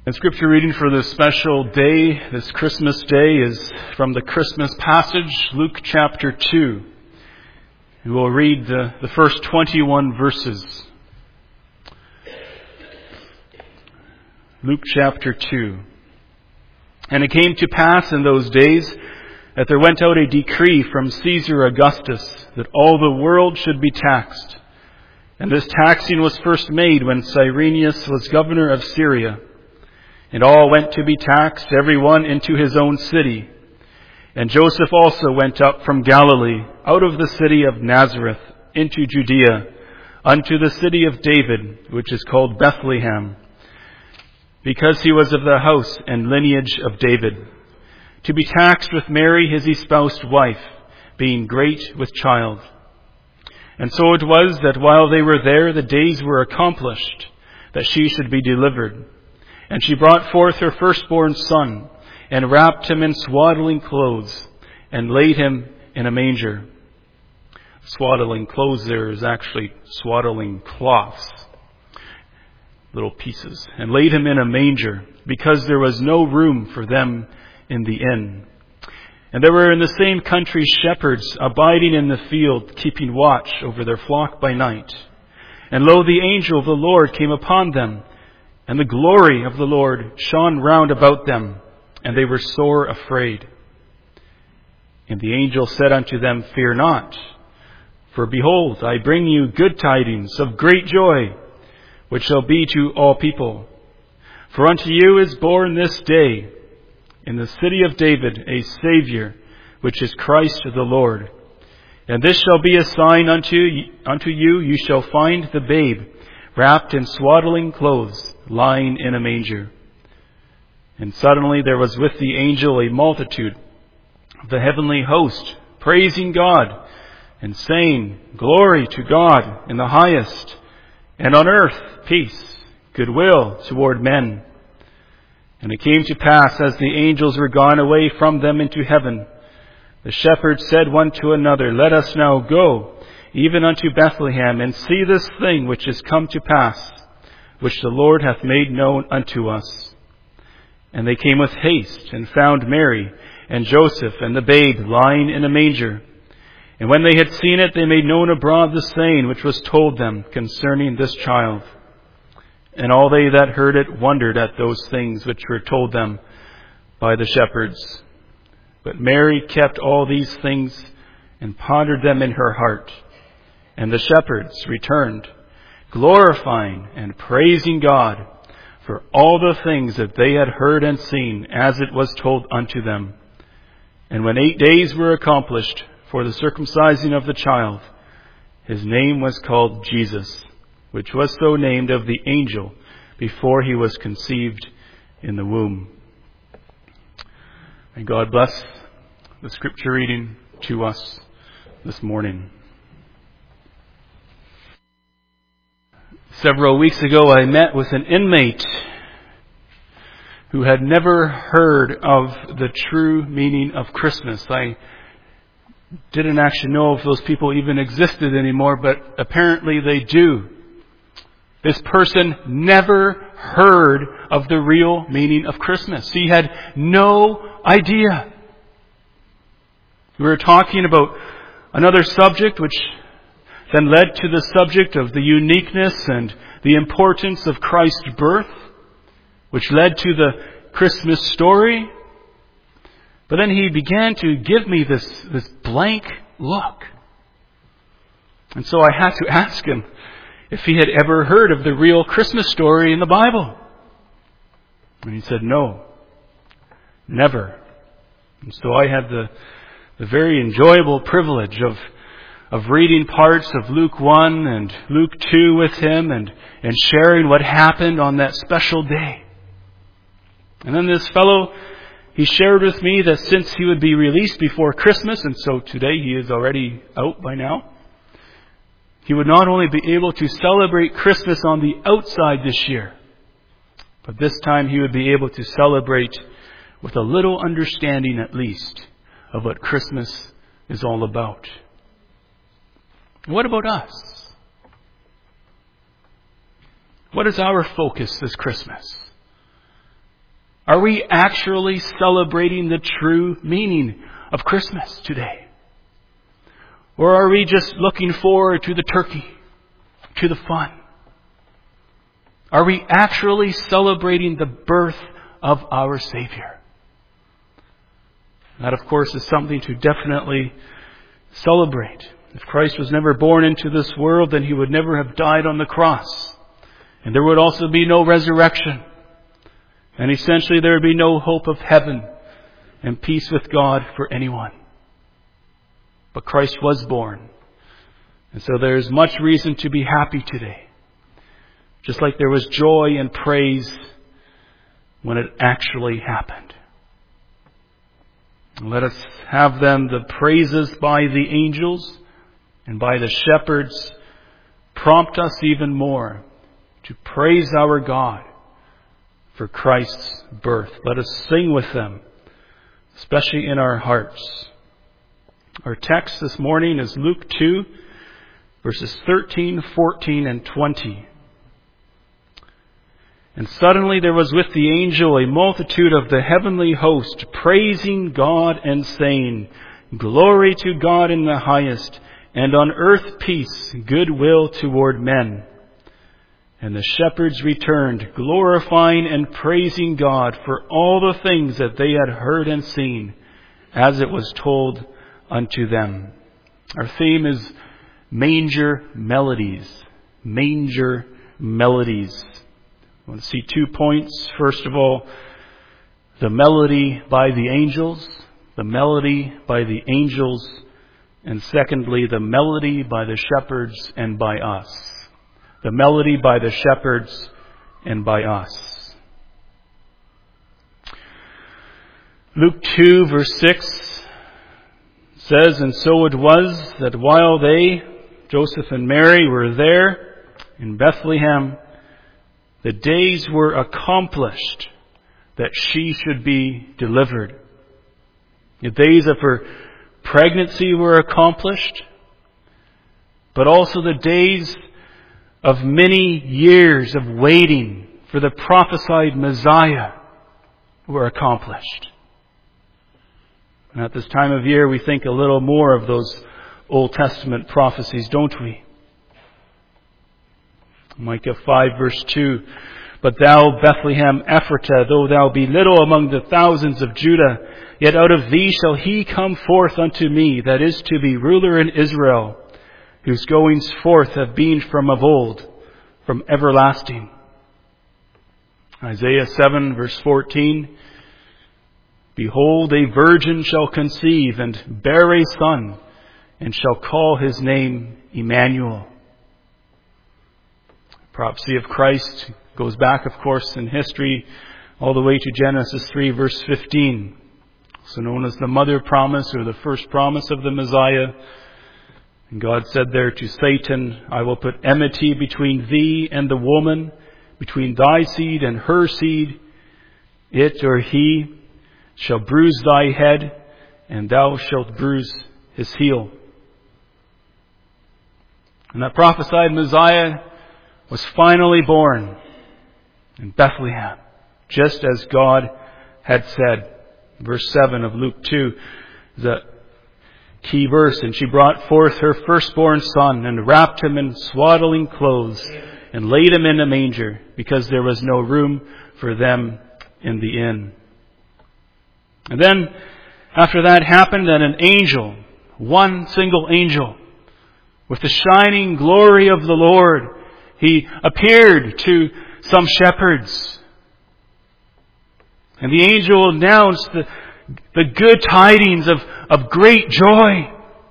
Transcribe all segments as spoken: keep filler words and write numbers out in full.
And scripture reading for this special day, this Christmas day, is from the Christmas passage, Luke chapter two. And we'll read the, the first twenty-one verses. Luke chapter two. And it came to pass in those days that there went out a decree from Caesar Augustus that all the world should be taxed. And this taxing was first made when Cyrenius was governor of Syria. And all went to be taxed, every one into his own city. And Joseph also went up from Galilee, out of the city of Nazareth, into Judea, unto the city of David, which is called Bethlehem, because he was of the house and lineage of David, to be taxed with Mary his espoused wife, being great with child. And so it was that while they were there, the days were accomplished, that she should be delivered. And she brought forth her firstborn son, and wrapped him in swaddling clothes, and laid him in a manger. Swaddling clothes there is actually swaddling cloths, little pieces, and laid him in a manger, because there was no room for them in the inn. And there were in the same country shepherds abiding in the field, keeping watch over their flock by night. And lo, the angel of the Lord came upon them, and the glory of the Lord shone round about them, and they were sore afraid. And the angel said unto them, Fear not, for behold, I bring you good tidings of great joy, which shall be to all people. For unto you is born this day in the city of David a Savior, which is Christ the Lord. And this shall be a sign unto, unto you, you shall find the babe wrapped in swaddling clothes, lying in a manger. And suddenly there was with the angel a multitude of the heavenly host, praising God, and saying, Glory to God in the highest, and on earth peace, goodwill toward men. And it came to pass, as the angels were gone away from them into heaven, the shepherds said one to another, Let us now go, even unto Bethlehem, and see this thing which is come to pass, which the Lord hath made known unto us. And they came with haste, and found Mary, and Joseph, and the babe lying in a manger. And when they had seen it, they made known abroad the saying which was told them concerning this child. And all they that heard it wondered at those things which were told them by the shepherds. But Mary kept all these things, and pondered them in her heart. And the shepherds returned, glorifying and praising God for all the things that they had heard and seen, as it was told unto them. And when eight days were accomplished for the circumcising of the child, his name was called Jesus, which was so named of the angel before he was conceived in the womb. May God bless the scripture reading to us this morning. Several weeks ago, I met with an inmate who had never heard of the true meaning of Christmas. I didn't actually know if those people even existed anymore, but apparently they do. This person never heard of the real meaning of Christmas. He had no idea. We were talking about another subject which then led to the subject of the uniqueness and the importance of Christ's birth, which led to the Christmas story. But then he began to give me this, this blank look. And so I had to ask him if he had ever heard of the real Christmas story in the Bible. And he said, no, never. And so I had the, the very enjoyable privilege of of reading parts of Luke one and Luke two with him and, and sharing what happened on that special day. And then this fellow, he shared with me that since he would be released before Christmas, and so today he is already out by now, he would not only be able to celebrate Christmas on the outside this year, but this time he would be able to celebrate with a little understanding at least of what Christmas is all about. What about us? What is our focus this Christmas? Are we actually celebrating the true meaning of Christmas today? Or are we just looking forward to the turkey, to the fun? Are we actually celebrating the birth of our Savior? That, of course, is something to definitely celebrate. If Christ was never born into this world, then He would never have died on the cross. And there would also be no resurrection. And essentially there would be no hope of heaven and peace with God for anyone. But Christ was born. And so there is much reason to be happy today. Just like there was joy and praise when it actually happened. Let us have then the praises by the angels and by the shepherds prompt us even more to praise our God for Christ's birth. Let us sing with them, especially in our hearts. Our text this morning is Luke two, verses thirteen, fourteen, and twenty. And suddenly there was with the angel a multitude of the heavenly host, praising God and saying, Glory to God in the highest, and on earth peace, goodwill toward men. And the shepherds returned, glorifying and praising God for all the things that they had heard and seen, as it was told unto them. Our theme is manger melodies. Manger melodies. I want to see two points. First of all, the melody by the angels. The melody by the angels. And secondly, the melody by the shepherds and by us. The melody by the shepherds and by us. Luke two verse six says, And so it was that while they, Joseph and Mary, were there in Bethlehem, the days were accomplished that she should be delivered. The days of her pregnancy were accomplished, but also the days of many years of waiting for the prophesied Messiah were accomplished. And at this time of year, we think a little more of those Old Testament prophecies, don't we? Micah five verse two, But thou, Bethlehem Ephratah, though thou be little among the thousands of Judah, yet out of thee shall he come forth unto me, that is to be ruler in Israel, whose goings forth have been from of old, from everlasting. Isaiah seven verse fourteen, Behold, a virgin shall conceive and bear a son, and shall call his name Emmanuel. Prophecy of Christ goes back, of course, in history all the way to Genesis three verse fifteen, so known as the mother promise or the first promise of the Messiah. And God said there to Satan, I will put enmity between thee and the woman, between thy seed and her seed. It or he shall bruise thy head, and thou shalt bruise his heel. And that prophesied Messiah was finally born in Bethlehem, just as God had said. Verse seven of Luke two, the key verse, And she brought forth her firstborn son, and wrapped him in swaddling clothes, and laid him in a manger, because there was no room for them in the inn. And then, after that happened, that an angel, one single angel, with the shining glory of the Lord, he appeared to some shepherds. And the angel announced the, the good tidings of, of great joy.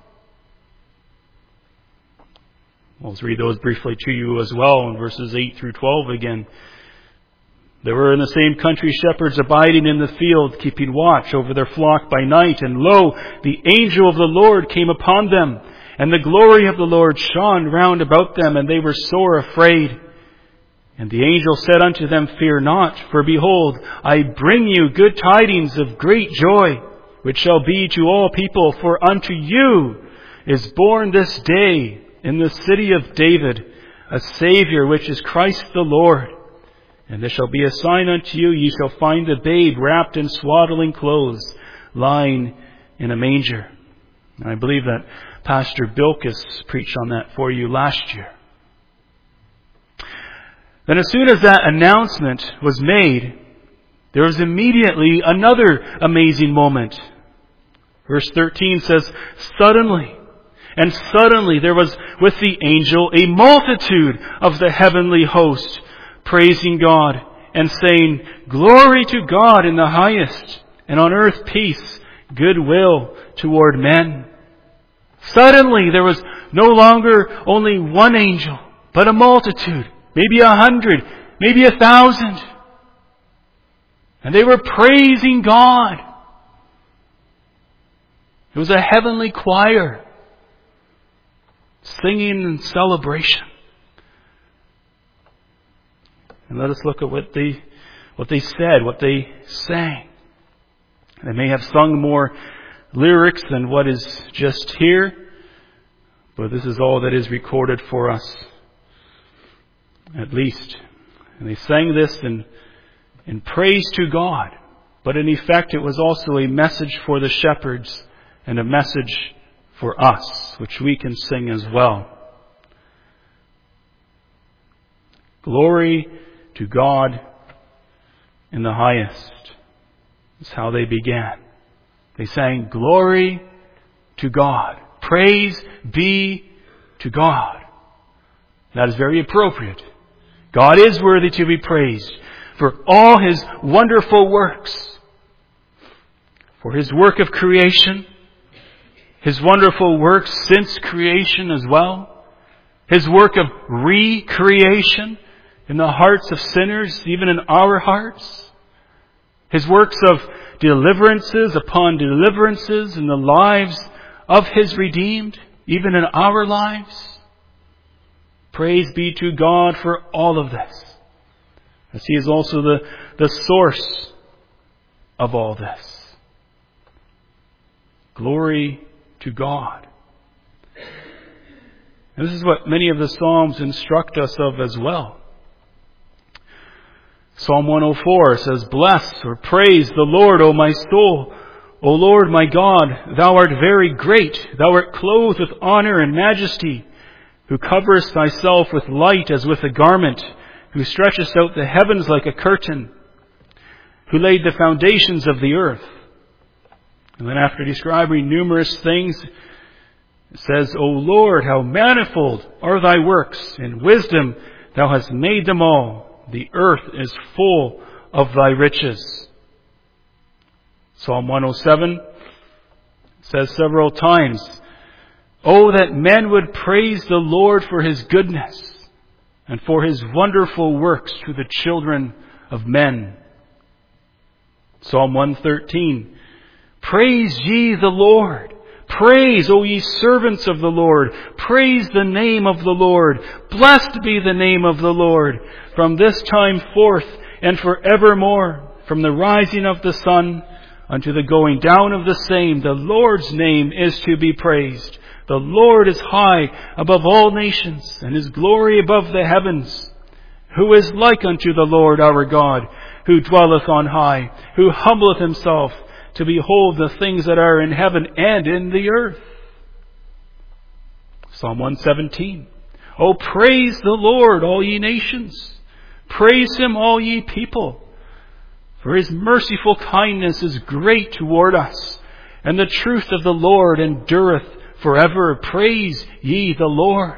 I'll read those briefly to you as well in verses eight through twelve again. There were in the same country shepherds abiding in the field, keeping watch over their flock by night. And lo, the angel of the Lord came upon them, and the glory of the Lord shone round about them, and they were sore afraid. And the angel said unto them, Fear not, for behold, I bring you good tidings of great joy, which shall be to all people. For unto you is born this day in the city of David a Saviour, which is Christ the Lord. And this shall be a sign unto you, ye shall find the babe wrapped in swaddling clothes, lying in a manger. And I believe that Pastor Bilkis preached on that for you last year. Then as soon as that announcement was made, there was immediately another amazing moment. Verse thirteen says, Suddenly, and suddenly there was with the angel a multitude of the heavenly host, praising God and saying, Glory to God in the highest, and on earth peace, goodwill toward men. Suddenly there was no longer only one angel, but a multitude, maybe a hundred, maybe a thousand. And they were praising God. It was a heavenly choir, singing in celebration. And let us look at what they, what they said, what they sang. They may have sung more lyrics than what is just here, but this is all that is recorded for us, at least. And they sang this in, in praise to God, but in effect it was also a message for the shepherds and a message for us, which we can sing as well. Glory to God in the highest. That's how they began. They sang, Glory to God. Praise be to God. That is very appropriate. God is worthy to be praised for all His wonderful works. For His work of creation, His wonderful works since creation as well, His work of recreation in the hearts of sinners, even in our hearts, His works of deliverances upon deliverances in the lives of His redeemed, even in our lives. Praise be to God for all of this, as He is also the, the source of all this. Glory to God. And this is what many of the Psalms instruct us of as well. Psalm one oh four says, Bless or praise the Lord, O my soul. O Lord my God, Thou art very great. Thou art clothed with honor and majesty, who coverest Thyself with light as with a garment, who stretchest out the heavens like a curtain, who laid the foundations of the earth. And then after describing numerous things, it says, O Lord, how manifold are Thy works. In wisdom Thou hast made them all. The earth is full of Thy riches. Psalm one oh seven says several times, Oh, that men would praise the Lord for His goodness and for His wonderful works to the children of men. Psalm one thirteen, Praise ye the Lord. Praise, O ye servants of the Lord. Praise the name of the Lord. Blessed be the name of the Lord, from this time forth and forevermore. From the rising of the sun unto the going down of the same, the Lord's name is to be praised. The Lord is high above all nations, and His glory above the heavens. Who is like unto the Lord our God, who dwelleth on high, who humbleth Himself to behold the things that are in heaven and in the earth. Psalm one seventeen. Oh, praise the Lord, all ye nations. Praise Him, all ye people. For His merciful kindness is great toward us, and the truth of the Lord endureth forever. Praise ye the Lord.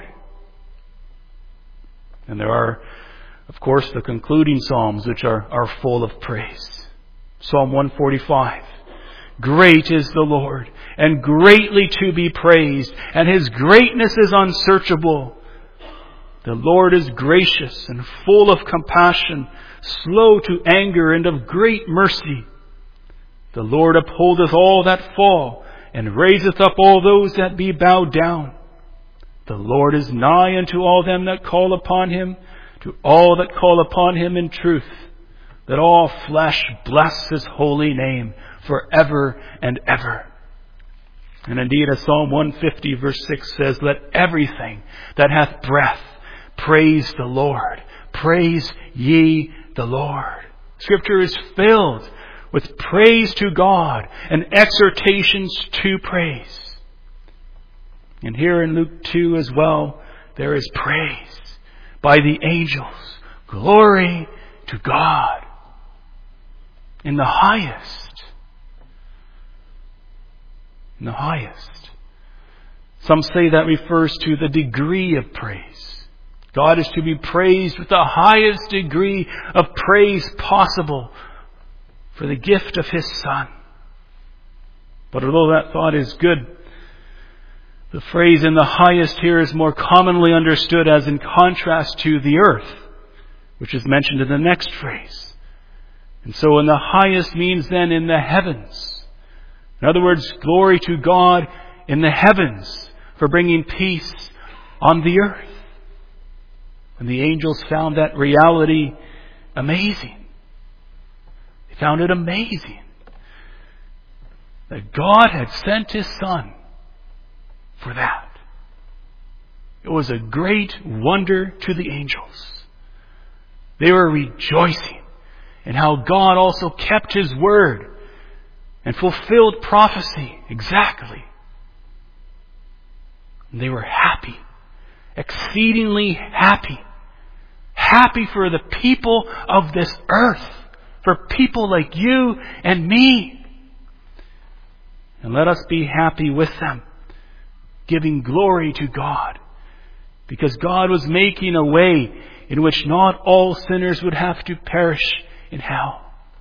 And there are, of course, the concluding Psalms, which are, are full of praise. Psalm one forty-five. Great is the Lord, and greatly to be praised, and His greatness is unsearchable. The Lord is gracious and full of compassion, slow to anger and of great mercy. The Lord upholdeth all that fall, and raiseth up all those that be bowed down. The Lord is nigh unto all them that call upon Him, to all that call upon Him in truth. That all flesh bless His holy name forever and ever. And indeed, as Psalm one fifty verse six says, Let everything that hath breath praise the Lord. Praise ye the Lord. Scripture is filled with praise to God and exhortations to praise. And here in Luke two as well, there is praise by the angels. Glory to God in the highest. In the highest. Some say that refers to the degree of praise. God is to be praised with the highest degree of praise possible for the gift of His Son. But although that thought is good, the phrase in the highest here is more commonly understood as in contrast to the earth, which is mentioned in the next phrase. And so in the highest means then in the heavens. In other words, glory to God in the heavens for bringing peace on the earth. And the angels found that reality amazing. They found it amazing that God had sent His Son for that. It was a great wonder to the angels. They were rejoicing in how God also kept His word and fulfilled prophecy exactly. And they were happy, exceedingly happy. Happy for the people of this earth, for people like you and me. And let us be happy with them, giving glory to God, because God was making a way in which not all sinners would have to perish in hell.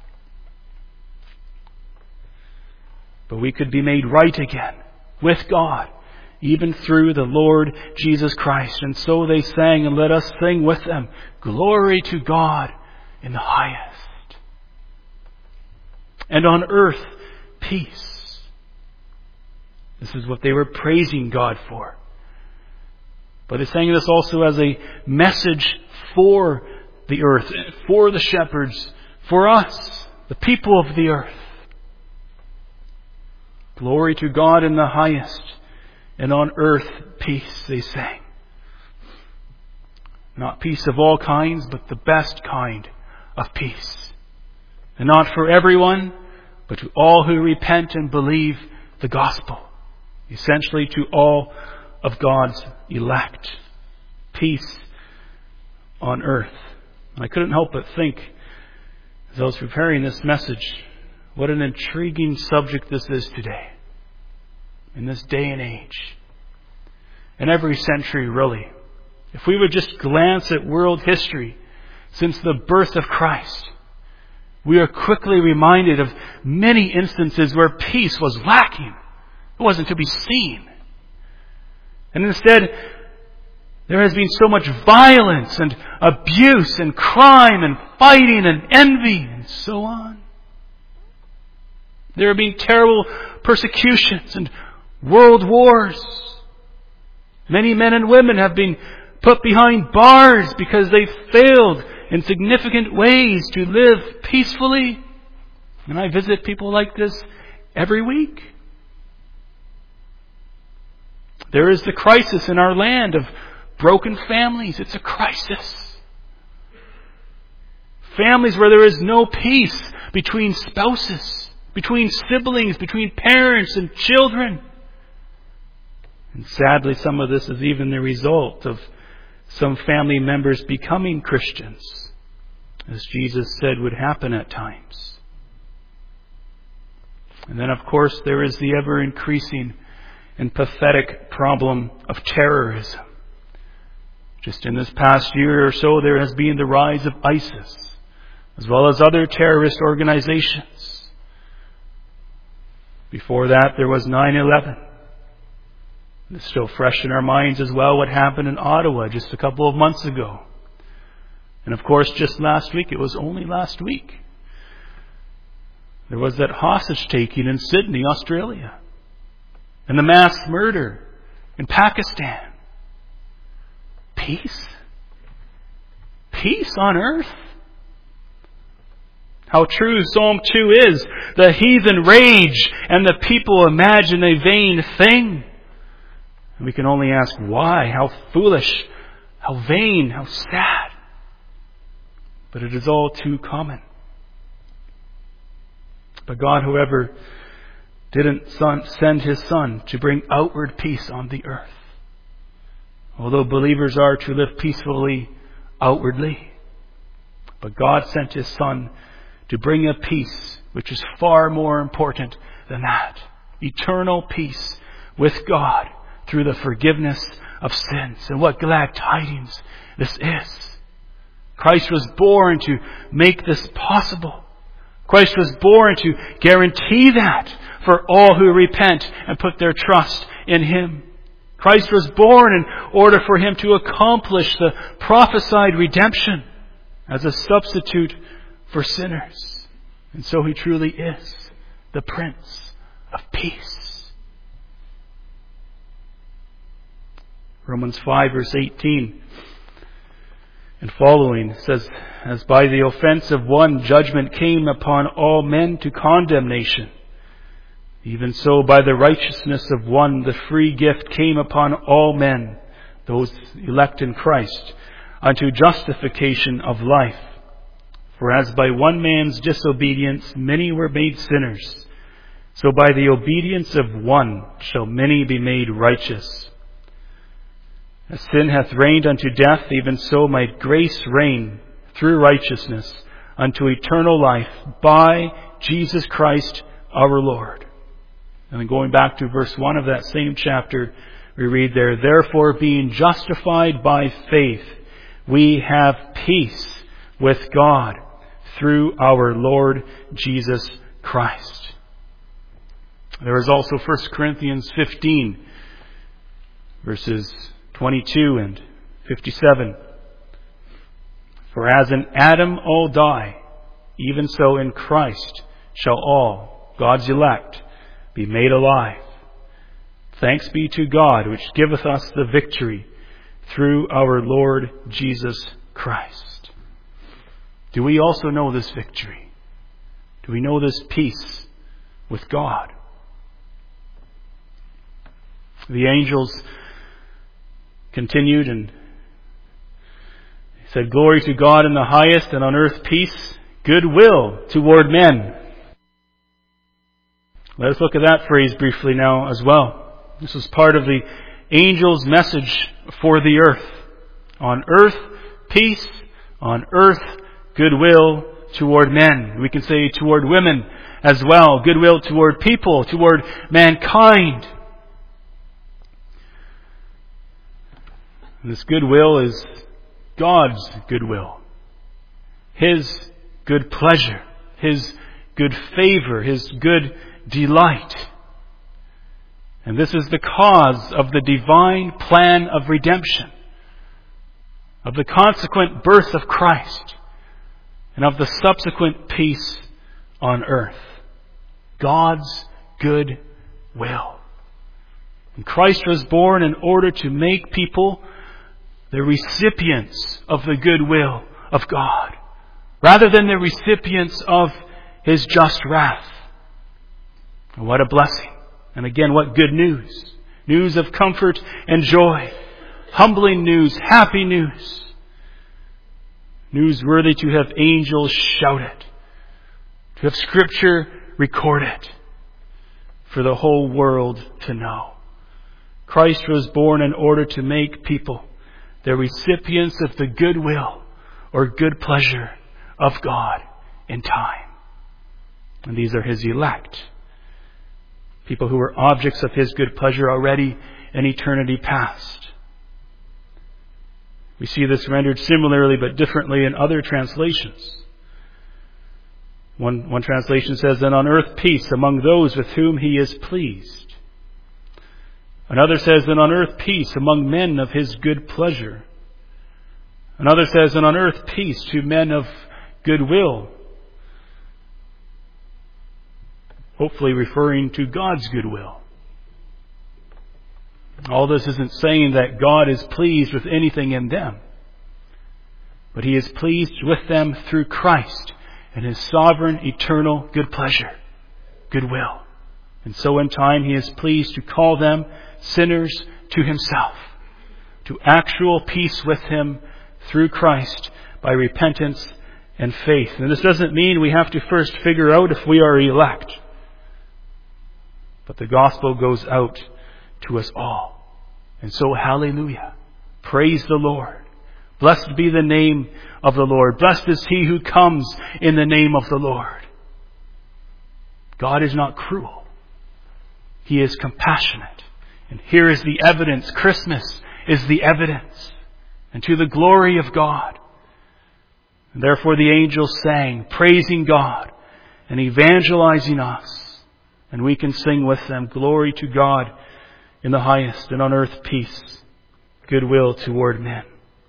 But we could be made right again with God, even through the Lord Jesus Christ. And so they sang, and let us sing with them, glory to God in the highest. And on earth, peace. This is what they were praising God for. But they sang this also as a message for the earth, for the shepherds, for us, the people of the earth. Glory to God in the highest, and on earth peace, they sang. Not peace of all kinds, but the best kind of peace. And not for everyone, but to all who repent and believe the gospel. Essentially to all of God's elect. Peace on earth. And I couldn't help but think, as I was preparing this message, what an intriguing subject this is today. In this day and age. In every century, really. If we would just glance at world history since the birth of Christ, we are quickly reminded of many instances where peace was lacking. It wasn't to be seen. And instead, there has been so much violence and abuse and crime and fighting and envy and so on. There have been terrible persecutions and world wars. Many men and women have been put behind bars because they failed in significant ways to live peacefully. And I visit people like this every week. There is the crisis in our land of broken families. It's a crisis. Families where there is no peace between spouses, between siblings, between parents and children. And sadly, some of this is even the result of some family members becoming Christians, as Jesus said would happen at times. And then, of course, there is the ever-increasing and pathetic problem of terrorism. Just in this past year or so, there has been the rise of ISIS, as well as other terrorist organizations. Before that, there was nine eleven. It's still fresh in our minds as well what happened in Ottawa just a couple of months ago. And of course, just last week, it was only last week, there was that hostage taking in Sydney, Australia. And the mass murder in Pakistan. Peace? Peace on earth? How true Psalm two is. The heathen rage and the people imagine a vain thing. And we can only ask why. How foolish. How vain. How sad. but it is all too common. But God, however, didn't son, send His Son to bring outward peace on the earth. Although believers are to live peacefully outwardly, but God sent His Son to bring a peace which is far more important than that. Eternal peace with God through the forgiveness of sins. And what glad tidings this is. Christ was born to make this possible. Christ was born to guarantee that for all who repent and put their trust in Him. Christ was born in order for Him to accomplish the prophesied redemption as a substitute for sinners. And so He truly is the Prince of Peace. Romans five verse eighteen and following says, as by the offense of one judgment came upon all men to condemnation, even so by the righteousness of one the free gift came upon all men, those elect in Christ, unto justification of life. For as by one man's disobedience many were made sinners, so by the obedience of one shall many be made righteous. As sin hath reigned unto death, even so might grace reign through righteousness unto eternal life by Jesus Christ our Lord. And then going back to verse one of that same chapter, we read there, therefore being justified by faith, we have peace with God through our Lord Jesus Christ. There is also First Corinthians fifteen, verses twenty-two and fifty-seven. For as in Adam all die, even so in Christ shall all, God's elect, be made alive. Thanks be to God, which giveth us the victory through our Lord Jesus Christ. Do we also know this victory? Do we know this peace with God? The angels continued and said, glory to God in the highest, and on earth peace, goodwill toward men. Let us look at that phrase briefly now as well. This is part of the angel's message for the earth. On earth, peace. On earth, goodwill toward men. We can say toward women as well. Goodwill toward people, toward mankind. This goodwill is God's goodwill. His good pleasure. His good favor. His good delight. And this is the cause of the divine plan of redemption, of the consequent birth of Christ, and of the subsequent peace on earth. God's good will. And Christ was born in order to make people the recipients of the good will of God, rather than the recipients of His just wrath. And what a blessing. And again, what good news. News of comfort and joy. Humbling news, happy news. News worthy to have angels shout it. To have Scripture record it. For the whole world to know. Christ was born in order to make people the recipients of the goodwill or good pleasure of God in time. And these are His elect. People who were objects of His good pleasure already in eternity past. We see this rendered similarly but differently in other translations. One, one translation says, and on earth peace among those with whom He is pleased. Another says, and on earth peace among men of His good pleasure. Another says, and on earth peace to men of goodwill. Hopefully referring to God's goodwill. All this isn't saying that God is pleased with anything in them, but He is pleased with them through Christ and His sovereign, eternal good pleasure, goodwill. And so in time He is pleased to call them sinners to Himself, to actual peace with Him through Christ by repentance and faith. And this doesn't mean we have to first figure out if we are elect. But the gospel goes out to us all. And so, hallelujah. Praise the Lord. Blessed be the name of the Lord. Blessed is he who comes in the name of the Lord. God is not cruel. He is compassionate. And here is the evidence. Christmas is the evidence. And to the glory of God. And therefore the angels sang, praising God and evangelizing us. And we can sing with them, glory to God in the highest, and on earth peace, goodwill toward men.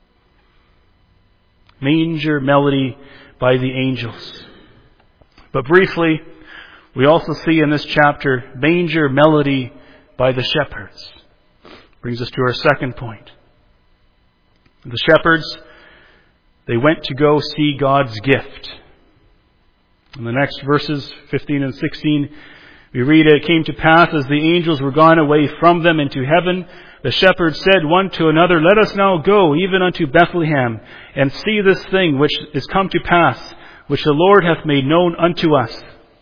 Manger melody by the angels. But briefly, we also see in this chapter manger melody by the shepherds. Brings us to our second point. The shepherds, they went to go see God's gift. In the next verses, fifteen and sixteen, we read, it came to pass as the angels were gone away from them into heaven, the shepherds said one to another, let us now go even unto Bethlehem, and see this thing which is come to pass, which the Lord hath made known unto us.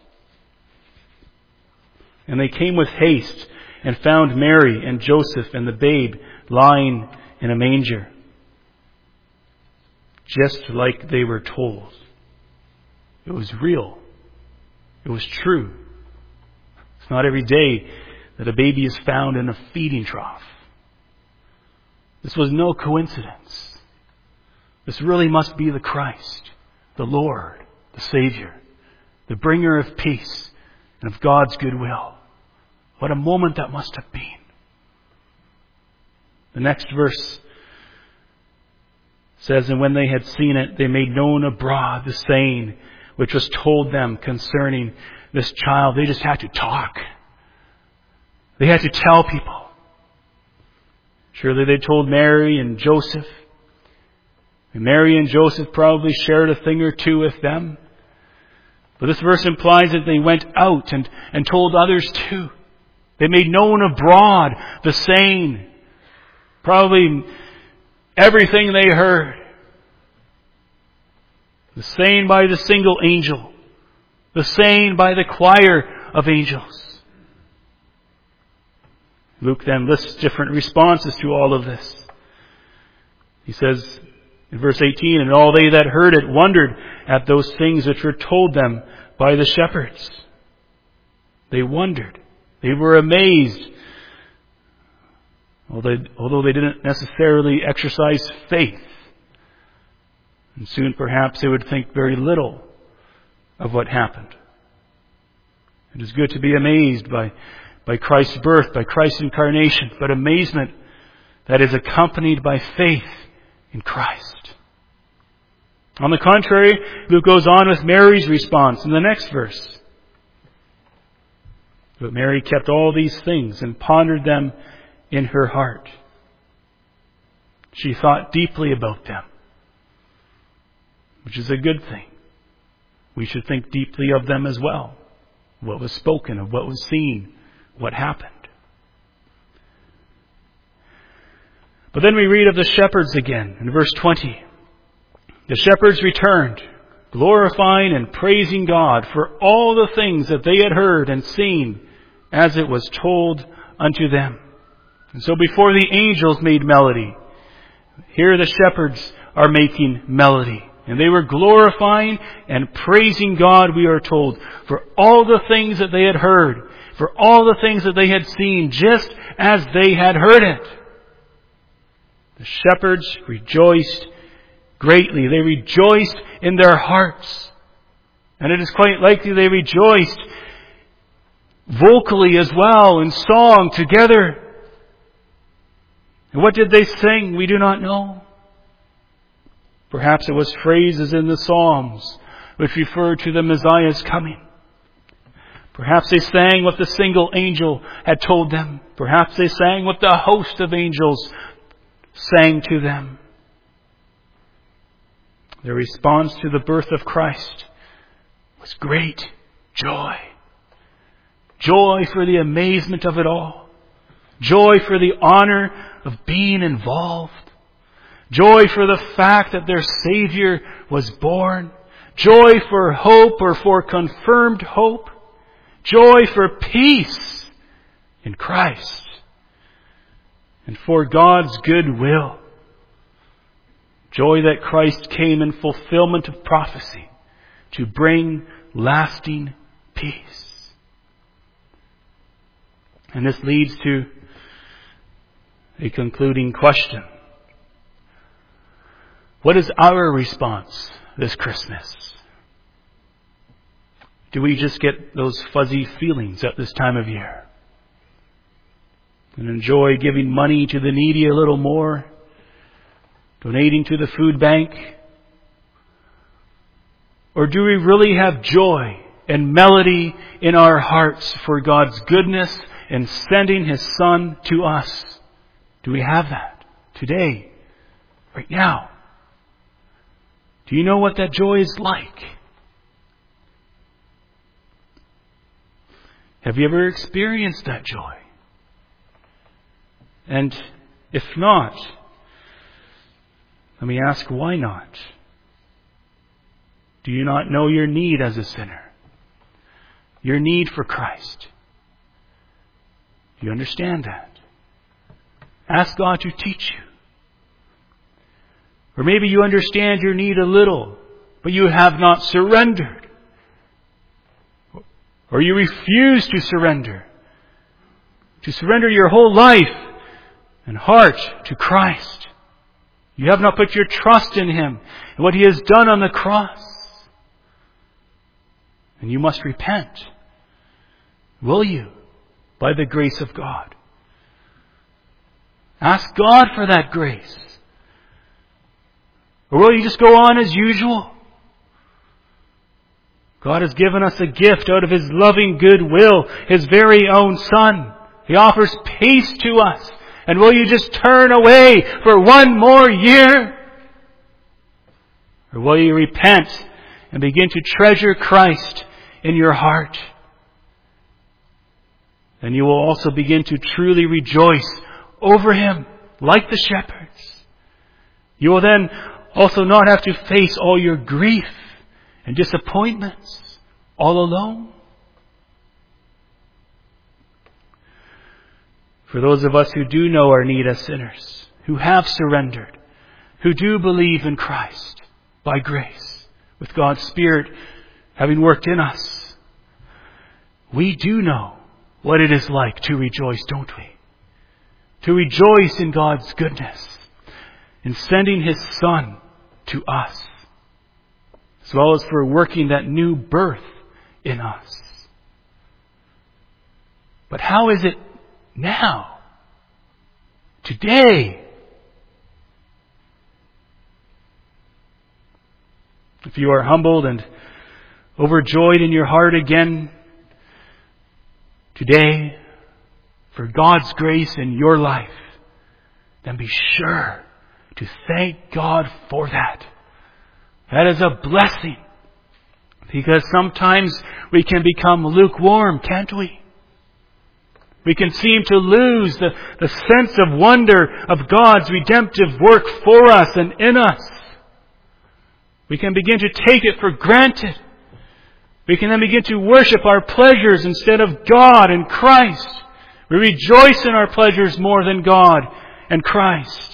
And they came with haste, and found Mary and Joseph and the babe lying in a manger. Just like they were told. It was real. It was true. It's not every day that a baby is found in a feeding trough. This was no coincidence. This really must be the Christ, the Lord, the Savior, the bringer of peace and of God's goodwill. What a moment that must have been. The next verse says, and when they had seen it, they made known abroad the saying which was told them concerning this child. They just had to talk. They had to tell people. Surely they told Mary and Joseph. And Mary and Joseph probably shared a thing or two with them. But this verse implies that they went out and, and told others too. They made known abroad the saying. Probably everything they heard. The saying by the single angel. The saying by the choir of angels. Luke then lists different responses to all of this. He says in verse eighteen, and all they that heard it wondered at those things which were told them by the shepherds. They wondered. They were amazed. Although they didn't necessarily exercise faith. And soon perhaps they would think very little of what happened. It is good to be amazed by, by Christ's birth, by Christ's incarnation, but amazement that is accompanied by faith in Christ. On the contrary, Luke goes on with Mary's response in the next verse. But Mary kept all these things and pondered them in her heart. She thought deeply about them, which is a good thing. We should think deeply of them as well. What was spoken, of what was seen, what happened. But then we read of the shepherds again in verse twenty. The shepherds returned, glorifying and praising God for all the things that they had heard and seen as it was told unto them. And so before the angels made melody, here the shepherds are making melody. And they were glorifying and praising God, we are told, for all the things that they had heard, for all the things that they had seen, just as they had heard it. The shepherds rejoiced greatly. They rejoiced in their hearts. And it is quite likely they rejoiced vocally as well, in song together. And what did they sing? We do not know. Perhaps it was phrases in the Psalms which referred to the Messiah's coming. Perhaps they sang what the single angel had told them. Perhaps they sang what the host of angels sang to them. Their response to the birth of Christ was great joy. Joy for the amazement of it all. Joy for the honor of being involved. Joy for the fact that their Savior was born. joy for hope or for confirmed hope, joy for peace in Christ, and for God's good will. Joy that Christ came in fulfillment of prophecy to bring lasting peace. And this leads to a concluding question. What is our response this Christmas? Do we just get those fuzzy feelings at this time of year and enjoy giving money to the needy a little more, donating to the food bank? Or do we really have joy and melody in our hearts for God's goodness in sending His Son to us? Do we have that today, right now? Do you know what that joy is like? Have you ever experienced that joy? And if not, let me ask, why not? Do you not know your need as a sinner? Your need for Christ? Do you understand that? Ask God to teach you. Or maybe you understand your need a little, but you have not surrendered. Or you refuse to surrender. To surrender your whole life and heart to Christ. You have not put your trust in Him and what He has done on the cross. And you must repent. Will you? By the grace of God. Ask God for that grace. Or will you just go on as usual? God has given us a gift out of His loving goodwill, His very own Son. He offers peace to us. And will you just turn away for one more year? Or will you repent and begin to treasure Christ in your heart? And you will also begin to truly rejoice over Him like the shepherds. You will then also not have to face all your grief and disappointments all alone. For those of us who do know our need as sinners, who have surrendered, who do believe in Christ by grace, with God's Spirit having worked in us, we do know what it is like to rejoice, don't we? To rejoice in God's goodness, in sending His Son to us, as well as for working that new birth in us. But how is it now? Today? If you are humbled and overjoyed in your heart again today for God's grace in your life, then be sure to thank God for that. That is a blessing. Because sometimes we can become lukewarm, can't we? We can seem to lose the, the sense of wonder of God's redemptive work for us and in us. We can begin to take it for granted. We can then begin to worship our pleasures instead of God and Christ. We rejoice in our pleasures more than God and Christ.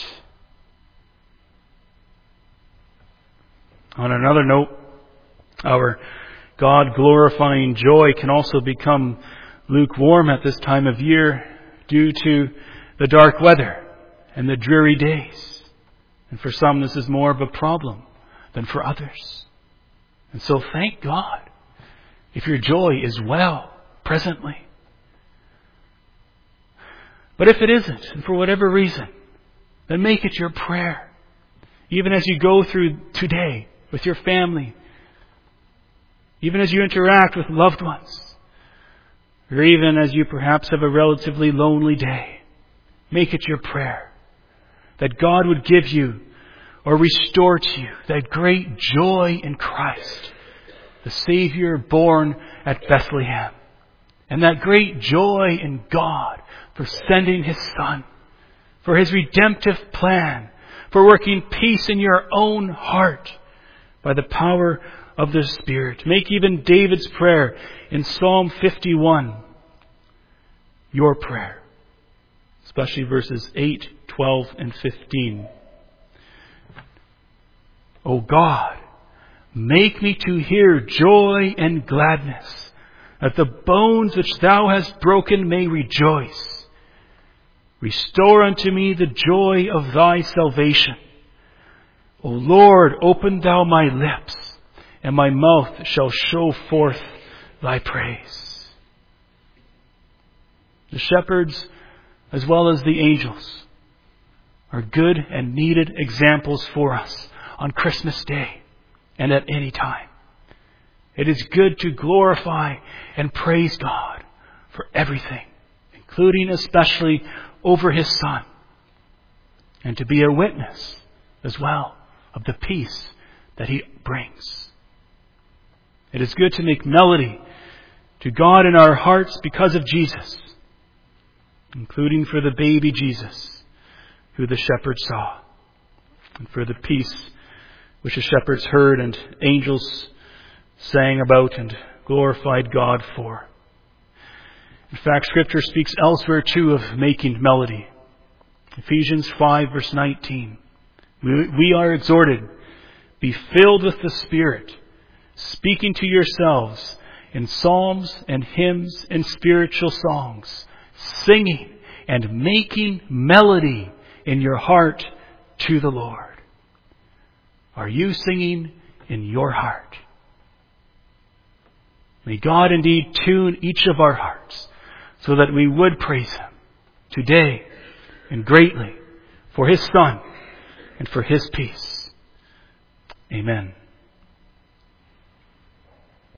On another note, our God-glorifying joy can also become lukewarm at this time of year due to the dark weather and the dreary days. And for some, this is more of a problem than for others. And so thank God if your joy is well presently. But if it isn't, and for whatever reason, then make it your prayer. Even as you go through today with your family, even as you interact with loved ones, or even as you perhaps have a relatively lonely day, make it your prayer that God would give you or restore to you that great joy in Christ, the Savior born at Bethlehem, and that great joy in God for sending His Son, for His redemptive plan, for working peace in your own heart by the power of the Spirit. Make even David's prayer in Psalm fifty-one your prayer, especially verses eight, twelve, and fifteen. O God, make me to hear joy and gladness, that the bones which thou hast broken may rejoice. Restore unto me the joy of thy salvation. O Lord, open thou my lips, and my mouth shall show forth thy praise. The shepherds, as well as the angels, are good and needed examples for us on Christmas Day and at any time. It is good to glorify and praise God for everything, including especially over His Son, and to be a witness as well of the peace that He brings. It is good to make melody to God in our hearts because of Jesus, including for the baby Jesus, who the shepherds saw, and for the peace which the shepherds heard and angels sang about and glorified God for. In fact, Scripture speaks elsewhere too of making melody. Ephesians five verse nineteen. We, we are exhorted, be filled with the Spirit, speaking to yourselves in psalms and hymns and spiritual songs, singing and making melody in your heart to the Lord. Are you singing in your heart? May God indeed tune each of our hearts so that we would praise Him today and greatly for His Son and for His peace. Amen.